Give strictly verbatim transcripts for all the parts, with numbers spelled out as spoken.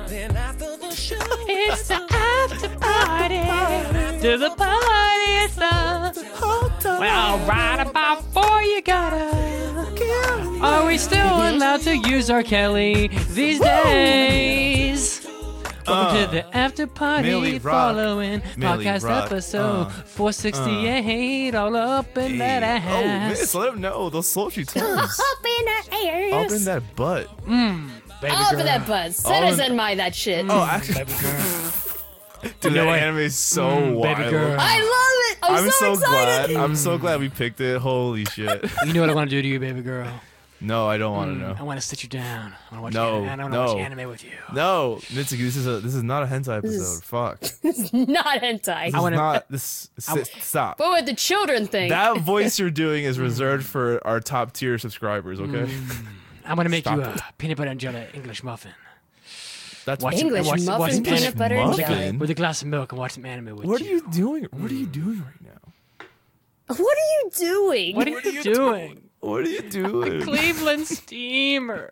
Then after the show, It's the after party. After the party, it's the. Well, right about four, you gotta. Are we still allowed to use R. Kelly these days? Welcome Uh, to the after party Millie Rock. following Millie podcast Rock. episode Uh, four sixty-eight, all up in that Hey. Oh, ass. Miss, let him know those sultry tones. Up in the air. Up in that butt. Baby All girl. for that buzz. All in- Citizen my that shit. Oh, actually, Baby girl. dude, know that what? anime is so Mm, wild. baby girl. I love it. I'm, I'm so, excited. glad. I'm so glad we picked it. Holy shit. You know what I want to do to you, baby girl? No, I don't want to Mm, I know. want to sit you down. I want to watch, No, anime. I want to no. watch anime with you. No, Mitsuki, this is a this is not a hentai episode. Fuck. This Not hentai. is wanna- not this. s- stop. But with the children thing. That voice you're doing is reserved for our top tier subscribers. Okay. I'm going to make you Stop a peanut butter and jelly English muffin. That's Watch English watch- muffin, watch some peanut anime butter, and muffin? jelly. with a glass of milk and watch some anime with What are you. you doing? What are you doing right now? What are you doing? What are you doing? What are you doing? Cleveland Steamer.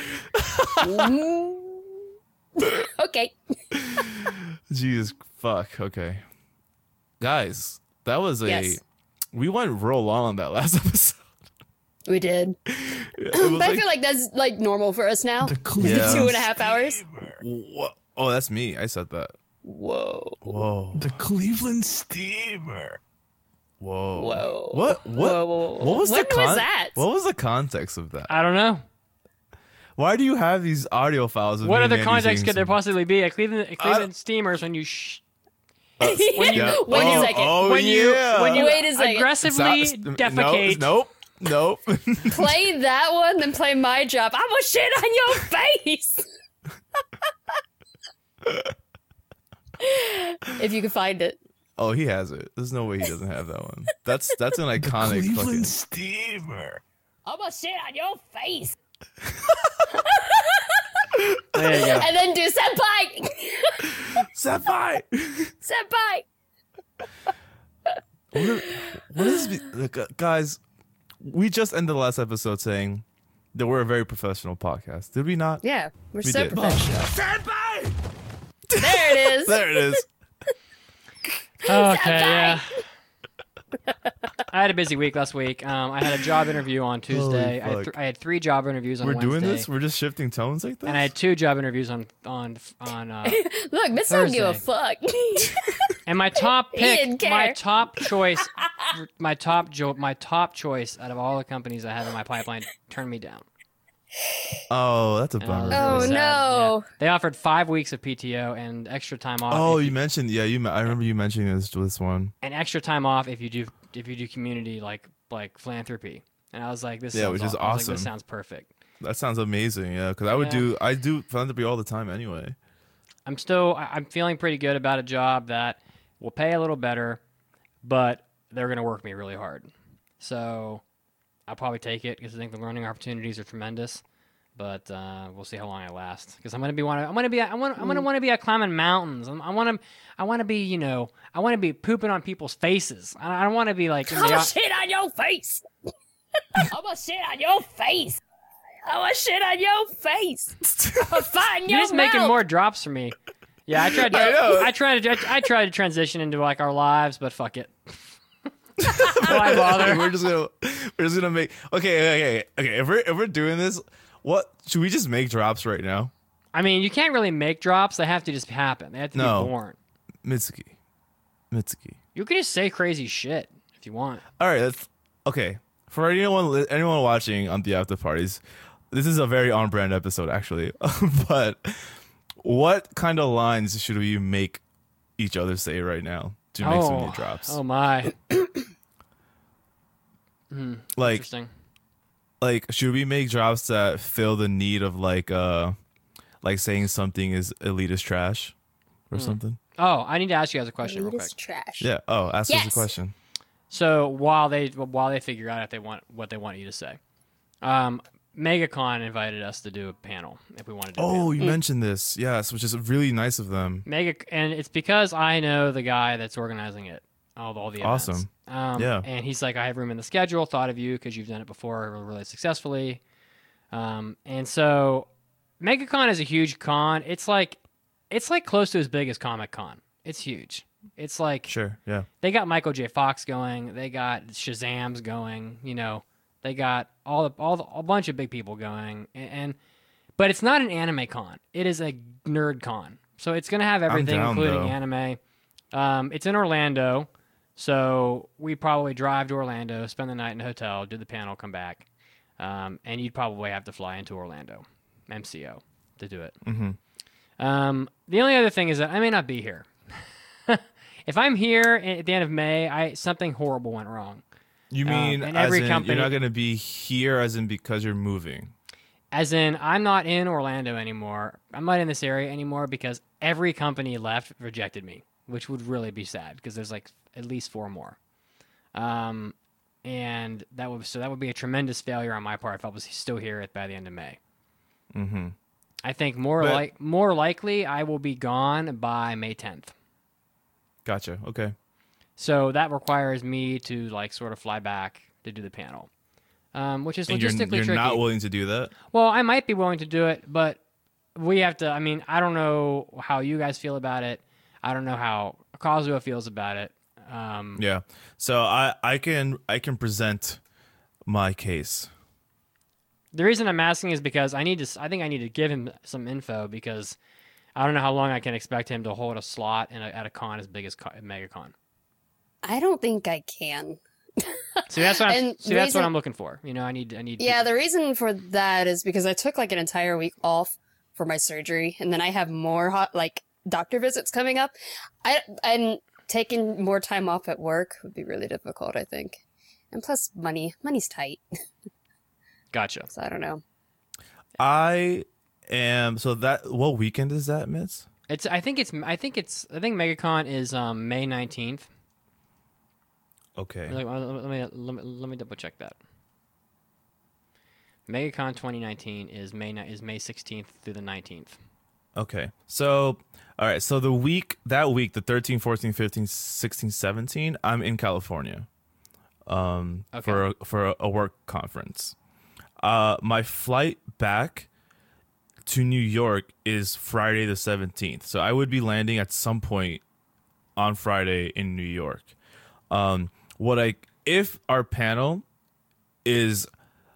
Okay. Jesus fuck. Okay, guys, that was a. Yes. We went real long on that last episode. We did. It But was I like, feel like that's like normal for us now. Yeah. Two and a half hours. Wha- oh, that's me. I said that. Whoa. Whoa. The Cleveland Steamer. Whoa. Whoa. What? What? Whoa, whoa, whoa. What was When the con- was that? What was the context of that? I don't know. Why do you have these audio files? Of What me other and Mandy context saying could there something? possibly be? A Cleveland, a Cleveland Steamer is when you sh- when you, Yeah. wait oh, a second. Oh, when you yeah. when you Wait a second. aggressively Stop- defecate. Nope. Nope. nope. Play that one, then play my job. I'm gonna shit on your face. If you can find it. Oh, he has it. There's no way he doesn't have that one. That's that's an iconic Cleveland fucking. Steamer. I'm gonna shit on your face. There you go. And then do senpai. Senpai. Senpai. What, are- what is be- like, uh, guys? We just ended the last episode saying that we're a very professional podcast. Did we not? Yeah, we're We so did. professional. Senpai. There it is. There it is. Okay, yeah. I had a busy week last week. Um, I had a job interview on Tuesday. I had, fuck. th- I had three job interviews on We're Wednesday. doing this. We're just shifting tones like this. and I had two job interviews on on on. Uh, Look, Miss don't give a Thursday. fuck. and my top He didn't pick, my care. top choice, my top jo- my top choice out of all the companies I have in my pipeline turned me down. oh, that's a bummer. I was Oh, really sad. no. Yeah. They offered five weeks of P T O and extra time off. Oh, if you mentioned. Yeah, you. I remember you mentioning this this one. and extra time off if you do if you do community like like philanthropy. And I was like, this Yeah, sounds which is aw- I was like, awesome. this sounds perfect. That sounds amazing. Yeah, because I would Yeah. do. I do philanthropy all the time anyway. I'm still I- I'm feeling pretty good about a job that will pay a little better, but they're going to work me really hard. So I'll probably take it because I think the learning opportunities are tremendous. But uh, we'll see how long I last because I'm gonna be want I'm gonna be I want I'm gonna want to be out climbing mountains. I'm, I want to I want to be you know I want to be pooping on people's faces. I, I don't want to be like in I'm the, gonna shit on your face. I'm gonna shit on your face. I'm gonna shit on your face. I'm gonna find you're your just making mouth. more drops for me. Yeah, I tried. To, I know. I tried to. I, I tried to transition into like our lives, but fuck it. Why bother? we're just gonna. We're just gonna make. Okay, okay, okay. If we're if we're doing this, what should we just make drops right now? I mean, you can't really make drops. They have to just happen. They have to No. be born. Mitsuki, Mitsuki. You can just say crazy shit if you want. All right, that's okay. For anyone li- anyone watching on the after parties, this is a very on brand episode actually. But what kind of lines should we make each other say right now to make some new drops? Oh my! like Interesting. like should we make drops that fill the need of like uh like saying something is elitist trash or something? Oh, I need to ask you guys a question real quick. Elitist trash. Yeah. Oh, ask us Yes. a question. So while they while they figure out if they want what they want you to say, um, MegaCon invited us to do a panel if we wanted to. Do a panel. Oh, you mentioned this. Yes, which is really nice of them. Mega, and it's because I know the guy that's organizing it, all, all the events. Awesome. Um, Yeah. And he's like, I have room in the schedule. Thought of you because you've done it before really successfully. Um, and so, MegaCon is a huge con. It's like it's like close to as big as Comic Con. It's huge. It's like Sure. Yeah. they got Michael J. Fox going. They got Shazam's going. You know, they got all the, all the, a bunch of big people going. And, and but it's not an anime con. It is a nerd con. So it's gonna have everything, down, including though. anime. Um, it's in Orlando, so we probably drive to Orlando, spend the night in a hotel, do the panel, come back, um, and you'd probably have to fly into Orlando, M C O, to do it. Mm-hmm. Um, the only other thing is that I may not be here. If I'm here at the end of May, I something horrible went wrong. You Um, mean and as every in company- you're not going to be here, as in because you're moving? As in, I'm not in Orlando anymore. I'm not in this area anymore because every company left rejected me, which would really be sad because there's like at least four more. Um, and that would so that would be a tremendous failure on my part if I was still here at by the end of May. Mm-hmm. I think more But- like more likely I will be gone by May tenth. Gotcha. Okay. So that requires me to like sort of fly back to do the panel, um, which is And you're, logistically you're tricky. not willing to do that? Well, I might be willing to do it, but we have to. I mean, I don't know how you guys feel about it. I don't know how Kazuo feels about it. Um, Yeah. So I, I can I can present my case. The reason I'm asking is because I need to. I think I need to give him some info because I don't know how long I can expect him to hold a slot in a, at a con as big as Co- MegaCon. I don't think I can. See, that's what I'm, And see, that's reason- what I'm looking for. You know, I need. I need. Yeah, the reason for that is because I took like an entire week off for my surgery, and then I have more hot like doctor visits coming up. I and taking more time off at work would be really difficult, I think. And plus, money, money's tight, Gotcha. so I don't know. I am so that what weekend is that, Mitz? It's. I think it's. I think it's. I think MegaCon is um, May nineteenth. Okay. Let me, let me let me let me double check that. MegaCon twenty nineteen is May ni- is May sixteenth through the nineteenth. Okay. So, all right. So the week, that week, the thirteen, fourteen, fifteen, sixteen, seventeen, I'm in California um, Okay. for, a, for a, a work conference. Uh, my flight back to New York is Friday the seventeenth. So I would be landing at some point on Friday in New York. Um, what I, if our panel is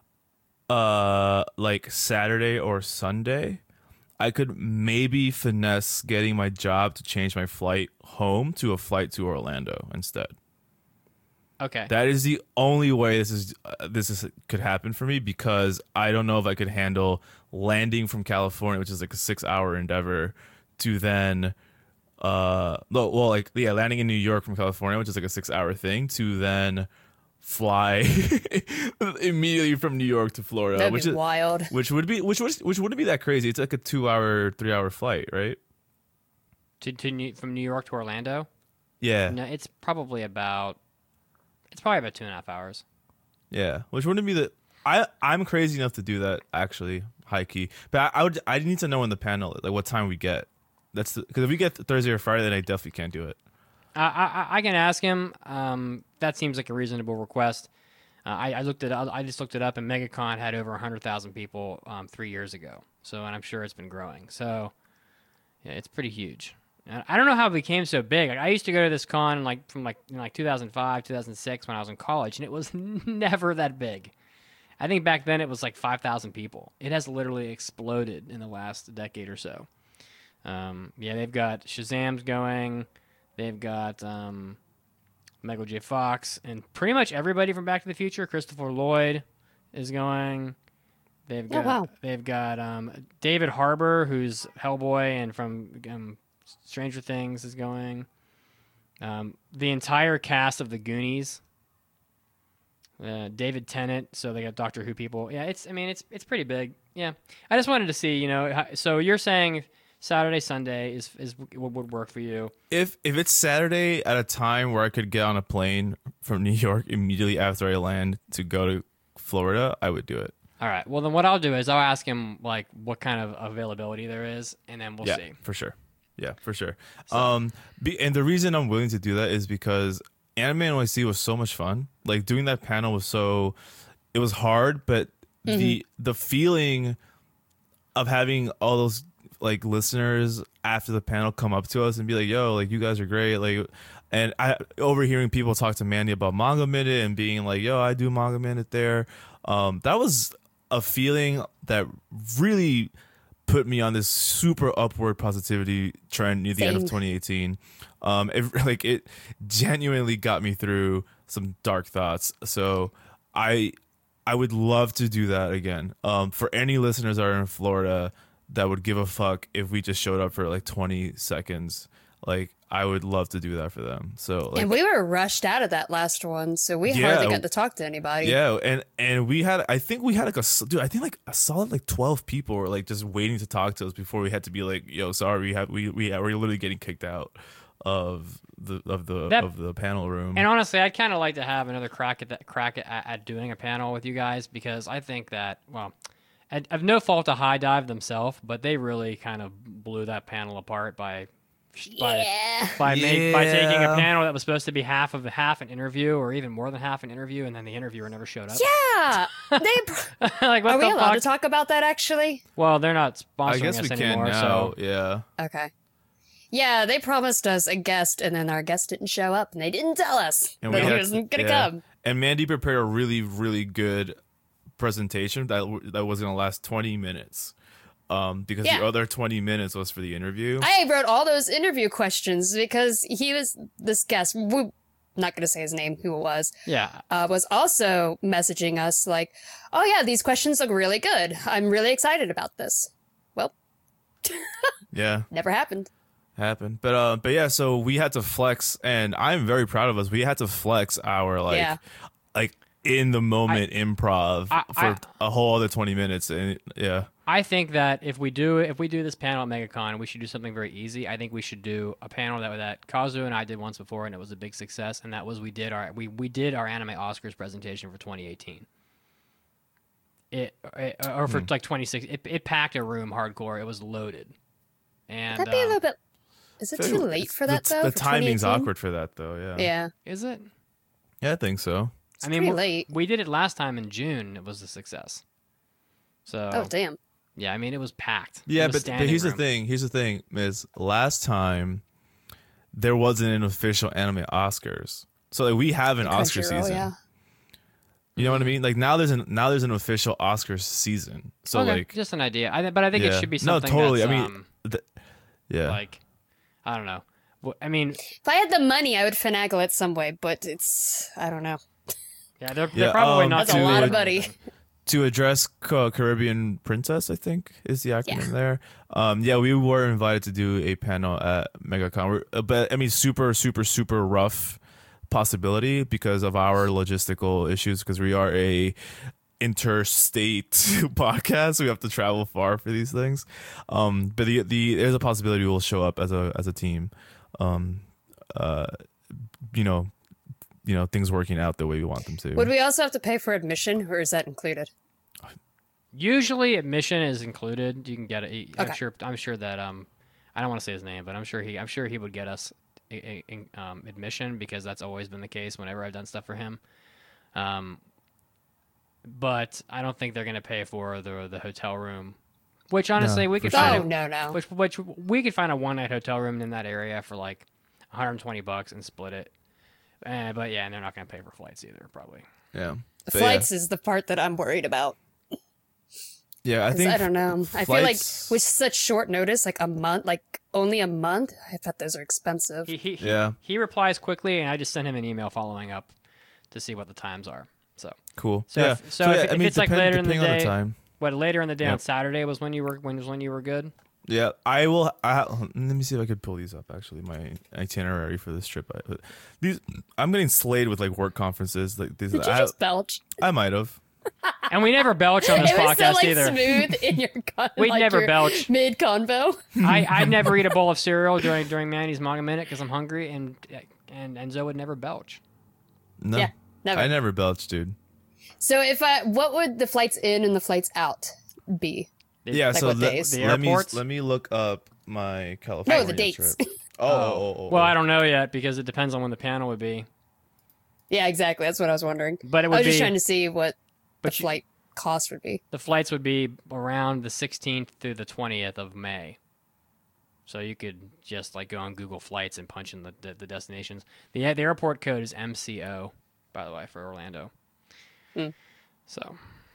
uh like Saturday or Sunday, I could maybe finesse getting my job to change my flight home to a flight to Orlando instead. Okay. That is the only way this is uh, this is could happen for me, because I don't know if I could handle landing from California, which is like a six hour endeavor, to then uh no, well like yeah landing in New York from California, which is like a six hour thing, to then fly immediately from New York to Florida, That'd which be is wild. which would be which was which wouldn't be that crazy. It's like a two hour, three hour flight, right? to to New, from New York to Orlando. Yeah, No, it's probably about. It's probably about two and a half hours. yeah. Which wouldn't be the. I I'm crazy enough to do that, actually, high key. But I, I would I need to know in the panel like what time we get. That's because if we get Thursday or Friday, then I definitely can't do it. I I, I can ask him. Um, that seems like a reasonable request. Uh, I, I looked it. I just looked it up, and MegaCon had over hundred thousand people um, three years ago. So, and I'm sure it's been growing. So, yeah, it's pretty huge. And I don't know how it became so big. Like, I used to go to this con like from like in like two thousand five, two thousand six when I was in college, and it was never that big. I think back then it was like five thousand people. It has literally exploded in the last decade or so. Um, yeah, they've got Shazam's going. They've got um, Michael J. Fox, and pretty much everybody from Back to the Future. Christopher Lloyd is going. They've Oh, got wow. they've got um, David Harbour, who's Hellboy and from um, Stranger Things, is going. Um, the entire cast of the Goonies. Uh, David Tennant, so they got Doctor Who people. Yeah, it's. I mean, it's it's pretty big. Yeah, I just wanted to see, you know. How, so you're saying Saturday, Sunday is is what would work for you? If if it's Saturday at a time where I could get on a plane from New York immediately after I land to go to Florida, I would do it. All right. Well, then what I'll do is I'll ask him like what kind of availability there is, and then we'll yeah, see. for sure. Yeah, for sure. Um, be, and the reason I'm willing to do that is because Anime N Y C was so much fun. Like doing that panel was so, it was hard, but the the feeling of having all those like listeners after the panel come up to us and be like, "Yo, like you guys are great." Like, and I overhearing people talk to Mandy about Manga Minute and being like, "Yo, I do Manga Minute there." Um, that was a feeling that really put me on this super upward positivity trend near the end of Same. twenty eighteen. Um, it like it genuinely got me through some dark thoughts. So I I would love to do that again. Um, for any listeners that are in Florida that would give a fuck if we just showed up for like twenty seconds, like I would love to do that for them. So like, and we were rushed out of that last one, so we Yeah. hardly got to talk to anybody. yeah, and and we had I think we had like a s- dude I think like a solid like twelve people were like just waiting to talk to us before we had to be like, "Yo, sorry, we have we we we're literally getting kicked out of the of the That- of the panel room." And honestly, I'd kind of like to have another crack at that crack at, at doing a panel with you guys because I think that well, I have no fault to High Dive themselves, but they really kind of blew that panel apart by by Yeah. by, make, by taking a Yeah. panel that was supposed to be half of half an interview or even more than half an interview, and then the interviewer never showed up. Yeah. They, like what are we the allowed fuck? to talk about that actually? Well, they're not sponsoring I guess us we can anymore, now. so Yeah. Okay. Yeah, they promised us a guest, and then our guest didn't show up, and they didn't tell us And that we he had- wasn't gonna yeah. come. And Mandy prepared a really, really good presentation that that was going to last twenty minutes, um, because Yeah. the other twenty minutes was for the interview. I wrote all those interview questions because he was this guest. We're not going to say his name, who it was. yeah. Uh, was also messaging us like, "Oh yeah, these questions look really good. I'm really excited about this." Well, yeah, never happened. happened. But uh, but yeah, so we had to flex, and I'm very proud of us. We had to flex our like, Yeah. like in the moment improv I- for I- a whole other twenty minutes, and yeah, I think that if we do if we do this panel at MegaCon, we should do something very easy. I think we should do a panel that that Kazu and I did once before, and it was a big success. And that was we did our we, we did our anime Oscars presentation for twenty eighteen. It, it or for like twenty sixteen, it, it packed a room hardcore. It was loaded, and That'd be a um, little bit. Is it too late for that the, though? The for timing's twenty eighteen? awkward for that though. Yeah, Yeah, is it? yeah, I think so. it's I mean, pretty we're- late. we did it last time in June. It was a success. So Oh damn. yeah, I mean it was packed. It Yeah, was but, but standing here's the room. thing. Here's the thing, Miz. Last time there wasn't an official anime Oscars, so like, we have an Oscar Crunchyroll, season. yeah. You know what I mean? Like now there's an now there's an official Oscars season. So Okay, like, just an idea. I, th- but I think yeah. it should be No, something. totally. That's, I mean, um, th- yeah, like I don't know. Well, I mean, If I had the money, I would finagle it some way, but it's I don't know. yeah, they're, Yeah, they're probably um, not. That's a doing lot it. of money. to address Ca- Caribbean Princess, I think is the acronym Yeah. there. Um, yeah, we were invited to do a panel at MegaCon, We're- uh, but I mean, super, super, super rough possibility because of our logistical issues. Because we are a interstate podcast, we have to travel far for these things. Um, but the the there's a possibility we'll show up as a as a team. Um, uh, you know, you know, things working out the way we want them to. Would we also have to pay for admission, or is that included? Usually, admission is included. You can get it. I'm Okay. sure. I'm sure that um, I don't want to say his name, but I'm sure he. I'm sure he would get us a, a, a, um, admission because that's always been the case whenever I've done stuff for him. Um, but I don't think they're going to pay for the the hotel room, which honestly we for could sure. find. Oh a- no, no. Which which we could find a one night hotel room in that area for like one hundred twenty bucks and split it. Uh, but yeah, and they're not going to pay for flights either, probably. yeah, The But yeah. flights is the part that I'm worried about. Yeah, I 'Cause think I don't know. I feel like flights- with such short notice, like a month, like only a month, I thought those are expensive. He he, he- Yeah. he replies quickly, and I just sent him an email following up to see what the times are. So cool. So yeah. if- so if- yeah, if I mean, it's, like, depend- later in the depending on day- time. what later in the day on Yep. Saturday was when you were when was when you were good. Yeah, I will. I, let me see if I could pull these up. Actually, my itinerary for this trip. I, these I'm getting slayed with like work conferences. Like these, Did you I, just belch? I might have. And we never belch on this It was so podcast like either. smooth in your con- We'd like, never your belch. mid convo. I I never eat a bowl of cereal during during Manny's manga minute because I'm hungry, and and and Zoe would never belch. No, Yeah, never. I never belch, dude. So if I, what would the flights in and the flights out be? The- Yeah, Like so what let, days? The let me airports? let me look up my California. No, the dates. trip. Oh, oh, oh, oh, Well, oh. I don't know yet because it depends on when the panel would be. Yeah, exactly. That's what I was wondering. But it I would was just be- trying to see what But the you- flight cost would be. The flights would be around the sixteenth through the twentieth of May. So you could just like go on Google Flights and punch in the the, the destinations. The the airport code is M C O, by the way, for Orlando. Hmm. So,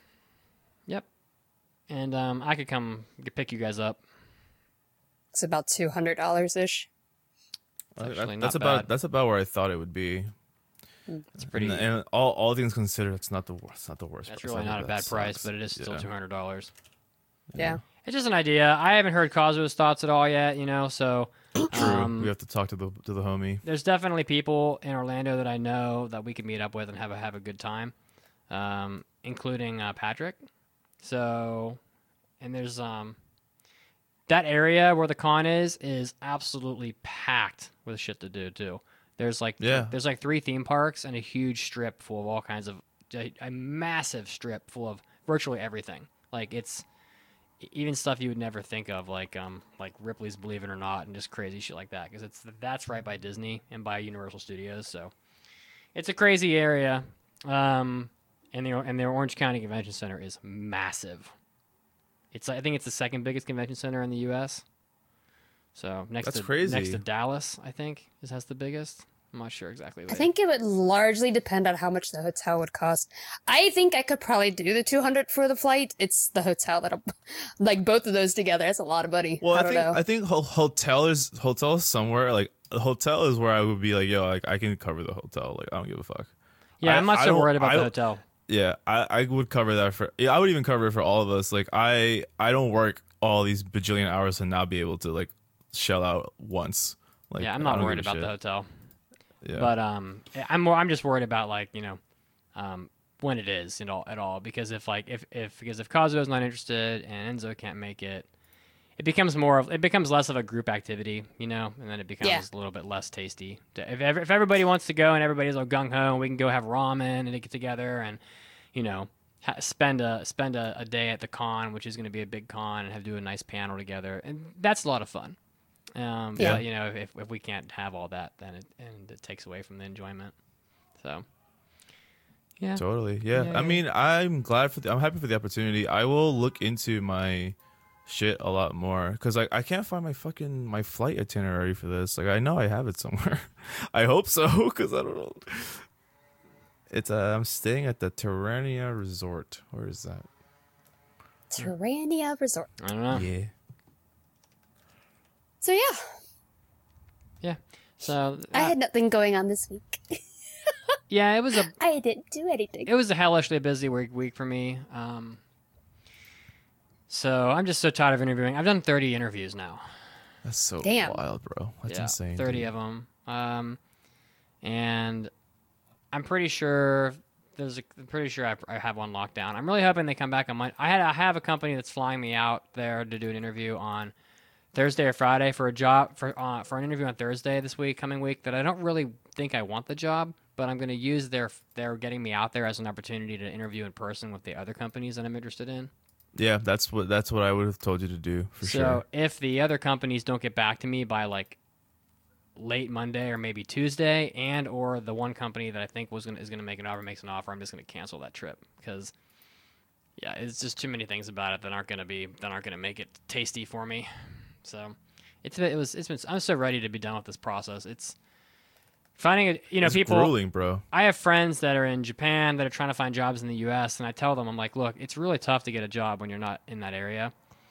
yep. And um, I could come pick you guys up. It's about two hundred dollars ish. It's Uh, actually that- not that's about bad. that's about where I thought it would be. It's pretty. And, and all all things considered, it's not the worst. It's not the worst. That's price really ever, not a but bad that price, sucks. but it is still Yeah. two hundred dollars. Yeah. It's just an idea. I haven't heard Kazuo's thoughts at all yet, you know. So True. um, we have to talk to the to the homie. there's definitely people in Orlando that I know that we could meet up with and have a have a good time, um, including uh, Patrick. So, and there's um, that area where the con is is absolutely packed with shit to do too. There's like Yeah. there's like three theme parks and a huge strip full of all kinds of a, a massive strip full of virtually everything. Like it's even stuff you would never think of, like um like Ripley's Believe It or Not and just crazy shit like that, because it's that's right by Disney and by Universal Studios. So it's a crazy area. Um, and the and the Orange County Convention Center is massive. It's I think it's the second biggest convention center in the U S. So next That's to crazy. next to Dallas, I think is has the biggest. I'm not sure exactly. I Where. think it would largely depend on how much the hotel would cost. I think I could probably do the two hundred for the flight. It's the hotel that'll, like both of those together. That's a lot of money. Well, I I, don't think know. I think ho- hotel is hotel is somewhere like a hotel is where I would be like, yo, like I can cover the hotel. Like I don't give a fuck. Yeah, I- I'm not I so don't- worried about I the don't- hotel. Yeah, I, I would cover that for. Yeah, I would even cover it for all of us. Like I I don't work all these bajillion hours and not be able to like shell out once. Like Yeah, I'm I not don't worried give a about the shit. hotel. Yeah. But um, I'm more. I'm just worried about like you know, um, when it is and all at all, because if like if if because if Kazuo's not interested and Enzo can't make it, it becomes more of it becomes less of a group activity, you know, and then it becomes Yeah. a little bit less tasty. If ev- if everybody wants to go and everybody's all gung ho, and we can go have ramen and get together and you know ha- spend a spend a, a day at the con, which is going to be a big con, and have do a nice panel together, and that's a lot of fun. Um, Yeah. But you know, if if we can't have all that, then it and it takes away from the enjoyment. So, yeah, Totally. Yeah. Yeah, I yeah. mean, I'm glad for the. I'm happy for the opportunity. I will look into my shit a lot more because like I can't find my fucking my flight itinerary for this. Like I know I have it somewhere. I hope so because I don't know. It's uh, I'm staying at the Terrania Resort. Where is that? Terrania Resort. I don't know. Yeah. So yeah, Yeah. So I uh, had nothing going on this week. yeah, it was a I didn't do anything. it was a hellishly busy week week for me. Um, so I'm just so tired of interviewing. I've done thirty interviews now. That's so Damn. wild, bro. That's yeah, insane. thirty dude. of them. Um, and I'm pretty sure there's a, I'm pretty sure I, I have one locked down. I'm really hoping they come back on Monday. I had I have a company that's flying me out there to do an interview on Thursday or Friday for a job for uh, for an interview on Thursday this week, coming week. That I don't really think I want the job, but I'm going to use their their getting me out there as an opportunity to interview in person with the other companies that I'm interested in. Yeah, that's what that's what I would have told you to do for so sure. if the other companies don't get back to me by like late Monday or maybe Tuesday, and or the one company that I think was gonna is gonna make an offer makes an offer, I'm just gonna cancel that trip because yeah, it's just too many things about it that aren't gonna be that aren't gonna make it tasty for me. So it's been, it was it's been I'm so ready to be done with this process. It's finding a you know It's people. grueling, bro. I have friends that are in Japan that are trying to find jobs in the U S, and I tell them, I'm like, look, it's really tough to get a job when you're not in that area.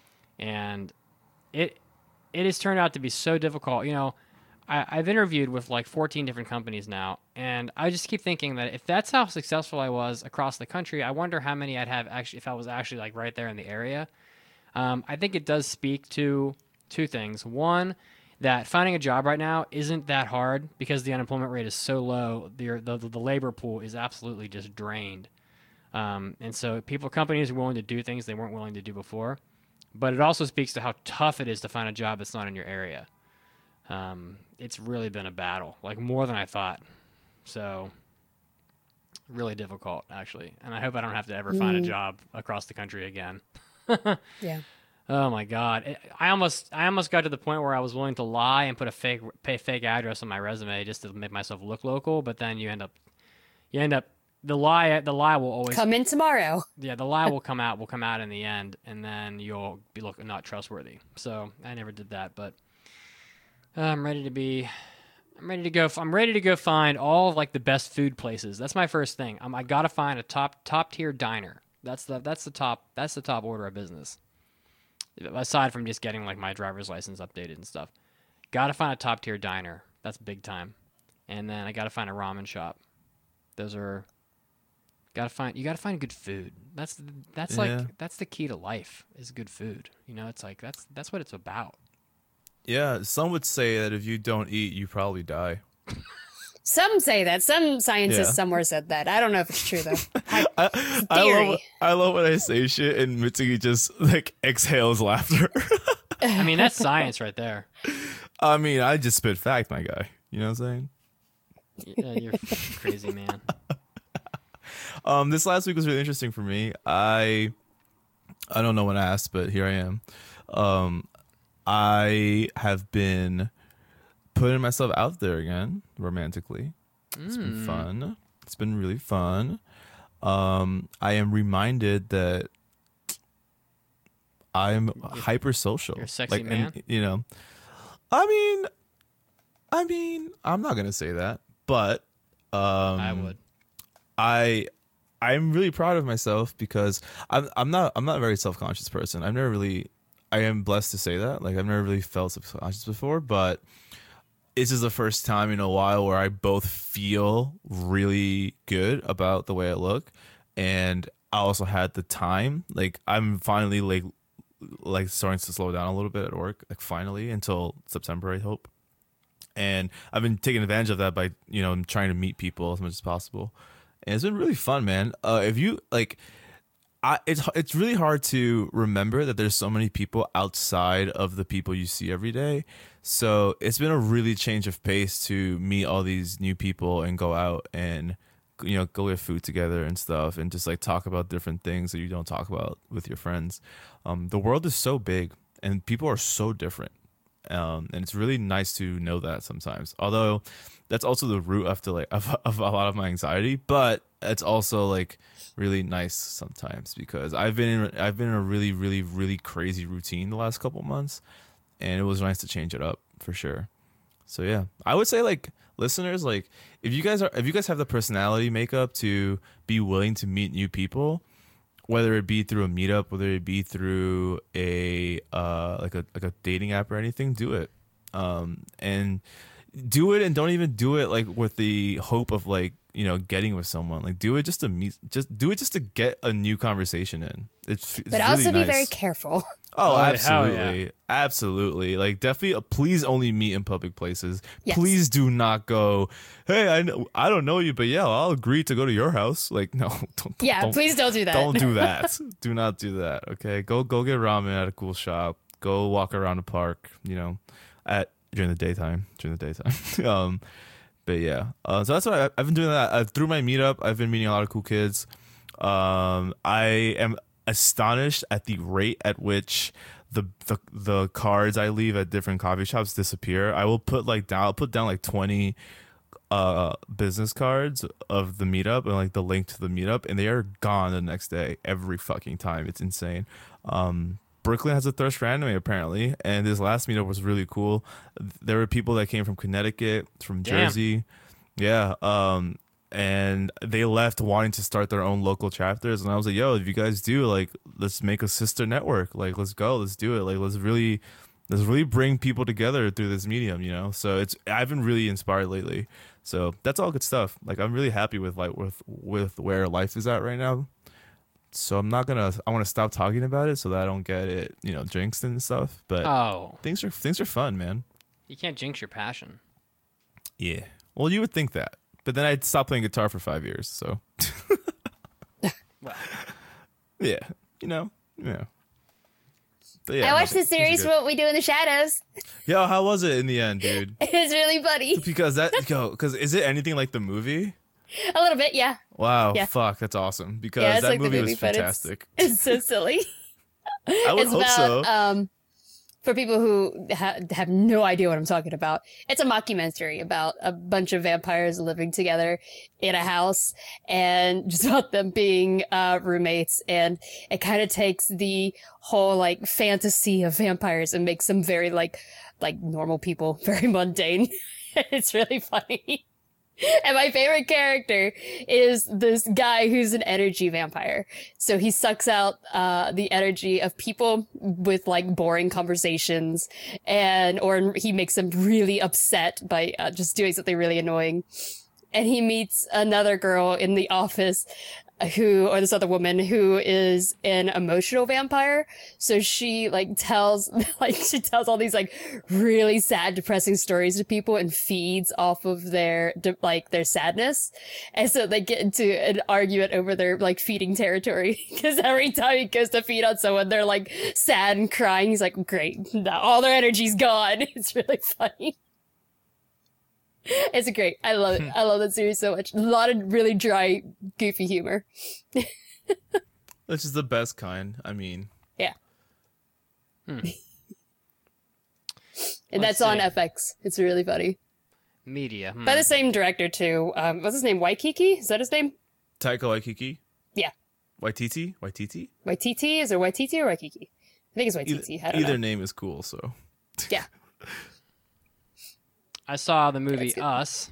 And it it has turned out to be so difficult. You know, I, I've interviewed with like fourteen different companies now, and I just keep thinking that if that's how successful I was across the country, I wonder how many I'd have actually if I was actually like right there in the area. Um, I think it does speak to two things. One, that finding a job right now isn't that hard because the unemployment rate is so low. The the, the labor pool is absolutely just drained, um, and so people companies are willing to do things they weren't willing to do before. But it also speaks to how tough it is to find a job that's not in your area. Um, it's really been a battle, like more than I thought. So really difficult, actually. And I hope I don't have to ever find a Mm. job across the country again. Yeah. Oh my God! It- I almost, I almost got to the point where I was willing to lie and put a fake, pay fake address on my resume just to make myself look local. But then you end up, you end up, the lie, the lie will always, Come in tomorrow. yeah, the lie will come out, will come out in the end, and then you'll be look not trustworthy. So I never did that, but Uh, I'm ready to be. I'm ready to go. I'm ready to go find all of, like the best food places. That's my first thing. Um, I gotta find a top top tier diner. That's the that's the top that's the top order of business. Aside from just getting like my driver's license updated and stuff, gotta find a top tier diner. That's big time. And then I gotta find a ramen shop. Those are gotta find. You gotta find good food. That's that's Yeah. like that's the key to life is good food. You know, it's like that's that's what it's about. Yeah, some would say that if you don't eat, you probably die. Some say that. Some scientist Yeah. somewhere said that. I don't know if it's true though. I, I, I theory. love I love when I say shit and Mitsuki just like exhales laughter. I mean, that's science right there. I mean, I just spit fact, my guy. You know what I'm saying? Yeah, you're crazy, man. Um, this last week was really interesting for me. I I don't know when I asked, but here I am. Um, I have been putting myself out there again romantically. It's been fun. It's been really fun. Um, I am reminded that I'm hyper social. you're a sexy man? you know, I mean, I mean, I'm not gonna say that, but um, I would. I I'm really proud of myself because I'm I'm not I'm not a very self conscious person. I've never really I am blessed to say that. Like I've never really felt self conscious before, but this is the first time in a while where I both feel really good about the way I look, and I also had the time. Like I'm finally like like starting to slow down a little bit at work. Like finally until September, I hope. And I've been taking advantage of that by you know trying to meet people as much as possible. And it's been really fun, man. Uh, if you like, I it's it's really hard to remember that there's so many people outside of the people you see every day. So it's been a really change of pace to meet all these new people and go out and you know go get food together and stuff and just like talk about different things that you don't talk about with your friends. Um, the world is so big and people are so different. Um, and it's really nice to know that sometimes. Although that's also the root of the like of, of a lot of my anxiety, but it's also like really nice sometimes because I've been in I've been in a really really really crazy routine the last couple months, and it was nice to change it up for sure. So yeah, I would say like listeners, like if you guys are if you guys have the personality makeup to be willing to meet new people, whether it be through a meetup, whether it be through a uh like a like a dating app or anything, do it. Um and do it and don't even do it like with the hope of like, you know, getting with someone. Like do it just to meet just do it just to get a new conversation in. It's, it's but really also be nice. very careful. Oh, Oh, hell absolutely. yeah. Absolutely. Like definitely uh, please only meet in public places. Yes. Please do not go, "Hey, I know I don't know you, but yeah, I'll agree to go to your house." Like no, don't Yeah, don't, please don't do that. don't do that. Do not do that. Okay, go go get ramen at a cool shop. Go walk around the park. You know, at during the daytime. During the daytime. um, but yeah. Uh, so that's what I, I've been doing. That uh, through my meetup. I've been meeting a lot of cool kids. Um, I am astonished at the rate at which the the the cards I leave at different coffee shops disappear. I will put like down. I'll put down like twenty uh business cards of the meetup and like the link to the meetup, and they are gone the next day every fucking time. It's insane. Um, Brooklyn has a thirst for anime apparently, and this last meetup was really cool. There were people that came from Connecticut, from Damn. Jersey, yeah. Um, and they left wanting to start their own local chapters, and I was like, "Yo, if you guys do, like, let's make a sister network. Like, let's go, let's do it. Like, let's really, let's really bring people together through this medium, you know." So it's I've been really inspired lately. So that's all good stuff. Like, I'm really happy with like with with where life is at right now. So I'm not gonna. I want to stop talking about it so that I don't get it, you know, jinxed and stuff. But Oh, things are things are fun, man. you can't jinx your passion. Yeah. Well, you would think that, but then I'd stop playing guitar for five years. So Well, yeah, you know, yeah. But yeah, I watched no, the series things are What We Do in the Shadows. good. Yo, how was it in the end, dude? It's really funny. Because that yo, because is it anything like the movie? A little bit, yeah. Wow, Yeah. fuck, that's awesome. Because Yeah, it's that like the movie, movie, was but it's- fantastic. It's so silly. I would It's hope about so. um for people who ha- have no idea what I'm talking about. It's a mockumentary about a bunch of vampires living together in a house and just about them being uh roommates, and it kind of takes the whole like fantasy of vampires and makes them very like like normal people, very mundane. It's really funny. And my favorite character is this guy who's an energy vampire. So he sucks out uh the energy of people with like boring conversations, and or he makes them really upset by uh, just doing something really annoying. And he meets another girl in the office who, or this other woman who is an emotional vampire. So she like tells, like she tells all these like really sad, depressing stories to people and feeds off of their, de- like their sadness. And so they get into an argument over their like feeding territory. Cause every time he goes to feed on someone, they're like sad and crying. He's like, great. Now all their energy's gone. It's really funny. It's great. I love it. I love that series so much. A lot of really dry, goofy humor. Which is the best kind. I mean, Yeah. Hmm. And Let's that's on see. F X. It's really funny. Media. Hmm. By the same director, too. Um, what's his name? Waikiki? Is that his name? Taika Waititi. Yeah. Waititi. Waititi. Waititi? Is it Waititi or Waikiki? I think it's Either, Waititi. I don't either know. name is cool. So Yeah. I saw the movie That's good. Us.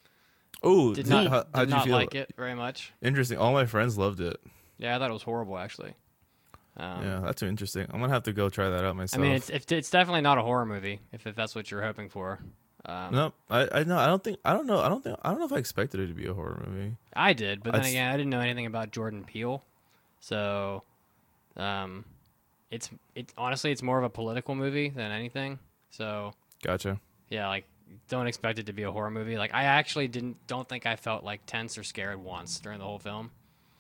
oh, Did did- not, how, did how'd you not feel? like it very much. Interesting. All my friends loved it. Yeah, I thought it was horrible, actually. Um, Yeah, that's interesting. I'm gonna have to go try that out I myself. mean, it's it's it's definitely not a horror movie if, if that's what you're hoping for. Um, no, I I no, I don't think I don't know I don't think I don't know if I expected it to be a horror movie. I did, but then I'd- again, I didn't know anything about Jordan Peele, so um, it's it honestly it's more of a political movie than anything. So Gotcha. yeah, like don't expect it to be a horror movie. Like I actually didn't don't think I felt like tense or scared once during the whole film.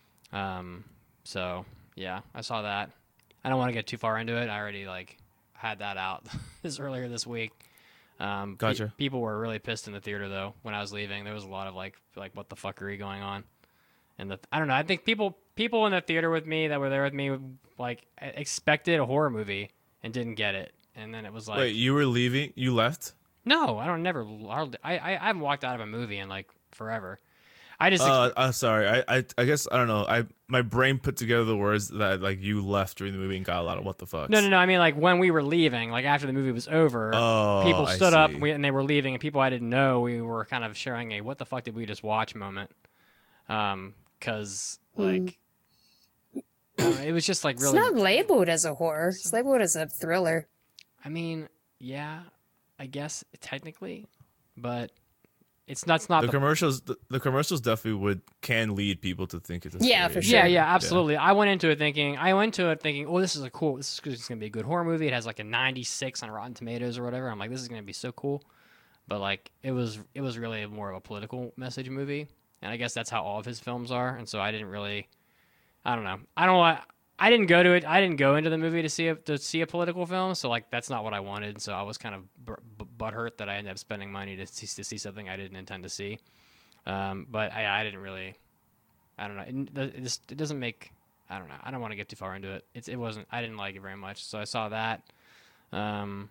Um, so yeah, I saw that. I don't want to get too far into it. I already like had that out this earlier this week. Um, pe- Gotcha. people were really pissed in the theater though when I was leaving. There was a lot of like like what the fuckery going on, and the I don't know. I think people people in the theater with me that were there with me like expected a horror movie and didn't get it, and then it was like Wait, you were leaving? You left? no, I don't never. hardly- I I, I haven't walked out of a movie in like forever. I just Uh, uh sorry. I, I I guess I don't know. I my brain put together the words that like you left during the movie and got a lot of what the fucks. no no no. I mean like when we were leaving, like after the movie was over, Oh, people I stood up see. and, we, and they were leaving, and people I didn't know we were kind of sharing a what the fuck did we just watch moment, um, because like I don't know, it was just like It's really. not labeled as a horror. It's labeled as a thriller. I mean, yeah, I guess technically, but it's not. It's not The the commercials the, the commercials definitely would can lead people to think it's a Yeah, scary- for sure. Yeah, yeah, absolutely. I went into it thinking, I went to it thinking, oh, this is a cool, this is going to be a good horror movie. It has like a ninety-six on Rotten Tomatoes or whatever. I'm like, this is going to be so cool. But like, it was, it was really more of a political message movie, and I guess that's how all of his films are. And so I didn't really, I don't know, I don't want. I didn't go to it. I didn't go into the movie to see a to see a political film, so like that's not what I wanted. So I was kind of b- b- butthurt that I ended up spending money to see, to see something I didn't intend to see. Um, but I, I didn't really. I don't know. It, it, just, it doesn't make. I don't know. I don't want to get too far into it. It's it wasn't. I didn't like it very much. So I saw that. Um,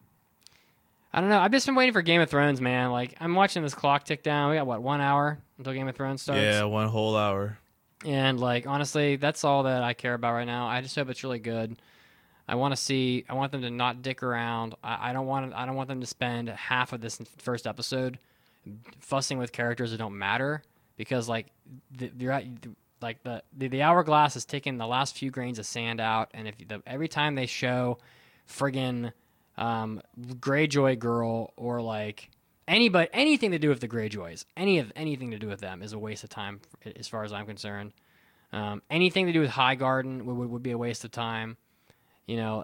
I don't know. I've just been waiting for Game of Thrones, man. Like I'm watching this clock tick down. We got what one hour until Game of Thrones starts. Yeah, one whole hour. And like honestly, that's all that I care about right now. I just hope it's really good. I want to see. I want them to not dick around. I, I don't want. I don't want them to spend half of this first episode fussing with characters that don't matter because like the, you're at, like the, the the hourglass is taking the last few grains of sand out, and if the, every time they show friggin' um, Greyjoy girl or like anybody anything to do with the Greyjoys, any of anything to do with them is a waste of time as far as I'm concerned. Um, anything to do with Highgarden would, would, would be a waste of time. You know,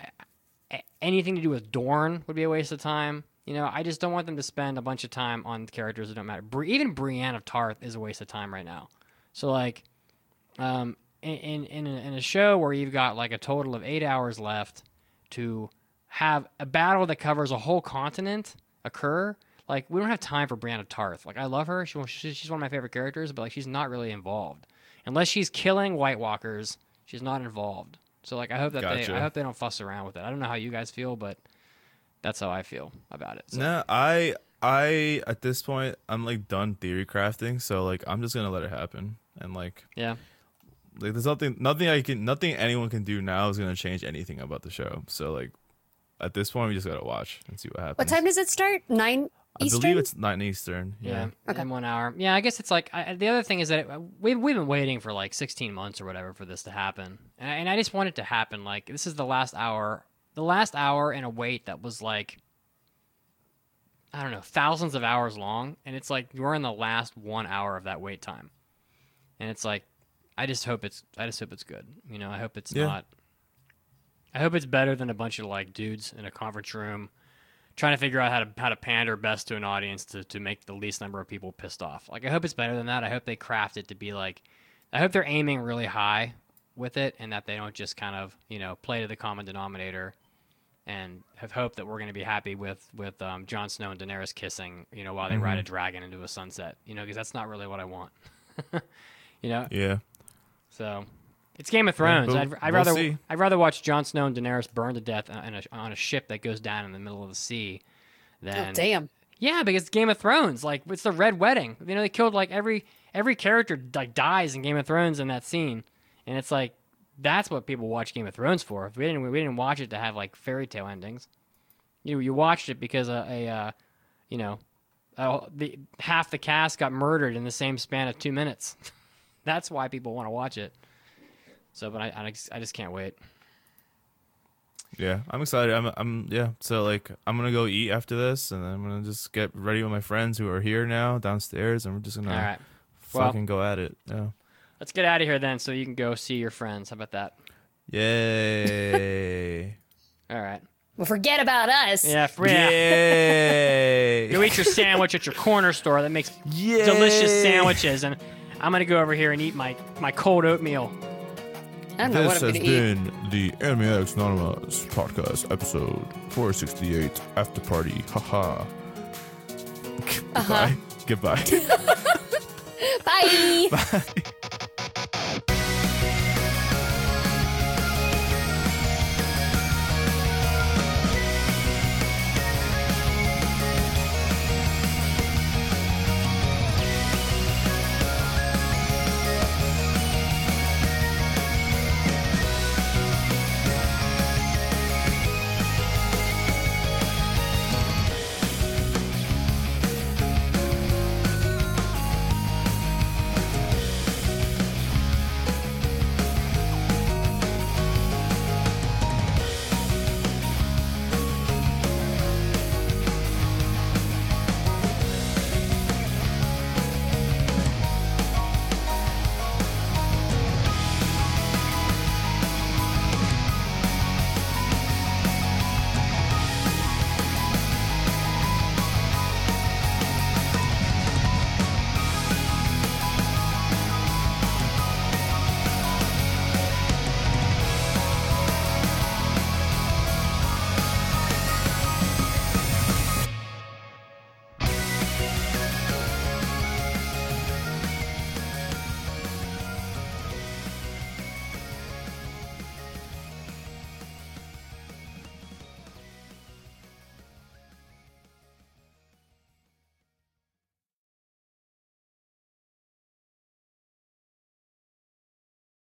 a- anything to do with Dorne would be a waste of time. You know, I just don't want them to spend a bunch of time on characters that don't matter. Bri- even Brienne of Tarth is a waste of time right now. So, like, um, in in in a, in a show where you've got like a total of eight hours left to have a battle that covers a whole continent occur, like we don't have time for Brienne of Tarth. Like, I love her; she, she's one of my favorite characters, but like she's not really involved unless she's killing White Walkers. She's not involved. So, like, I hope that Gotcha. they I hope they don't fuss around with it. I don't know how you guys feel, but that's how I feel about it. So. No, I I at this point I'm like done theory crafting, so like I'm just gonna let it happen. And like Yeah. like there's nothing nothing I can nothing anyone can do now is gonna change anything about the show. So like at this point, we just gotta watch and see what happens. What time does it start? Nine I Eastern? believe it's nine Eastern. Yeah, Yeah. Okay. in one hour. Yeah, I guess it's like I, the other thing is that it, we've we've been waiting for like sixteen months or whatever for this to happen, and I, and I just want it to happen. Like this is the last hour, the last hour in a wait that was like I don't know thousands of hours long, and it's like we're in the last one hour of that wait time, and it's like I just hope it's I just hope it's good. You know, I hope it's Yeah. not. I hope it's better than a bunch of like dudes in a conference room trying to figure out how to how to pander best to an audience to, to make the least number of people pissed off. Like I hope it's better than that. I hope they craft it to be like I hope they're aiming really high with it and that they don't just kind of, you know, play to the common denominator and have hope that we're going to be happy with with um, Jon Snow and Daenerys kissing, you know, while they Mm-hmm. ride a dragon into a sunset, you know, because that's not really what I want. you know? Yeah. So it's Game of Thrones. we'll- I'd, I'd we'll rather see. I'd rather watch Jon Snow and Daenerys burn to death on a, on a ship that goes down in the middle of the sea Oh, than damn. yeah, because it's Game of Thrones. Like it's the Red Wedding. You know, they killed like every every character like dies in Game of Thrones in that scene, and it's like that's what people watch Game of Thrones for. We didn't we didn't watch it to have like fairy tale endings. You you watched it because a, a uh, you know uh, the half the cast got murdered in the same span of two minutes. That's why people want to watch it. So, but I, I, just, I just can't wait. Yeah, I'm excited. I'm, I'm, yeah. So like, I'm gonna go eat after this, and then I'm gonna just get ready with my friends who are here now downstairs, and we're just gonna All right. Well- fucking go at it. Yeah. Let's get out of here then so you can go see your friends. How about that? Yay! All right. Well, forget about us. Yeah, for, yeah. Yay! Go eat your sandwich at your corner store that makes Yay! delicious sandwiches, and I'm gonna go over here and eat my, my cold oatmeal. I don't know what This I'm has going to eat. been the Animaniacs Anonymous podcast episode four sixty-eight After Party. Haha. Uh-huh. Goodbye. Goodbye. Bye. Bye.